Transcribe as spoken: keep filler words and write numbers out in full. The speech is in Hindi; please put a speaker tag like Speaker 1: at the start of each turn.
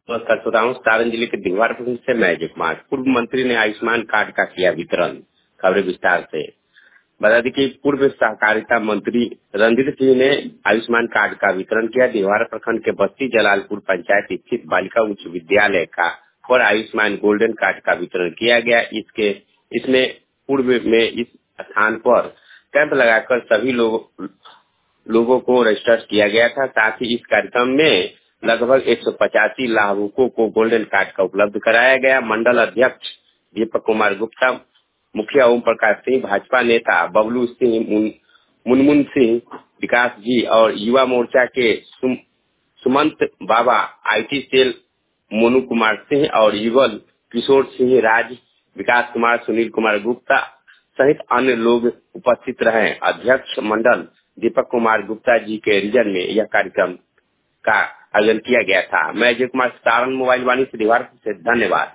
Speaker 1: नमस्कार श्रोताओं, सारण जिले के दिघवार प्रखंड से मैं अजय कुमार। पूर्व मंत्री ने आयुष्मान कार्ड का किया वितरण। खबरें विस्तार से। बता दें कि पूर्व सहकारिता मंत्री रणधीर सिंह ने आयुष्मान कार्ड का वितरण किया। दिघवार प्रखंड के बस्ती जलालपुर पंचायत स्थित बालिका उच्च विद्यालय का पर आयुष्मान गोल्डन कार्ड का वितरण किया गया। इसके इसमें पूर्व में इस स्थान पर कैंप लगाकर सभी लोग लोगों को रजिस्टर किया गया था। साथ ही इस कार्यक्रम में लगभग एक सौ पचासी लाभुकों को गोल्डन कार्ड का उपलब्ध कराया गया। मंडल अध्यक्ष दीपक कुमार गुप्ता, मुखिया ओम प्रकाश सिंह, भाजपा नेता बबलू सिंह, मुन, मुनमुन सिंह, विकास जी और युवा मोर्चा के सुम, सुमंत बाबा, आईटी सेल मोनू कुमार सिंह और युगल किशोर सिंह, राज, विकास कुमार, सुनील कुमार गुप्ता सहित अन्य लोग उपस्थित रहे। अध्यक्ष मंडल दीपक कुमार गुप्ता जी के रिजन में यह कार्यक्रम का आयोजन किया गया था। मैं अजय कुमार, सारण मोबाइल वाणी से दिघवार से, धन्यवाद।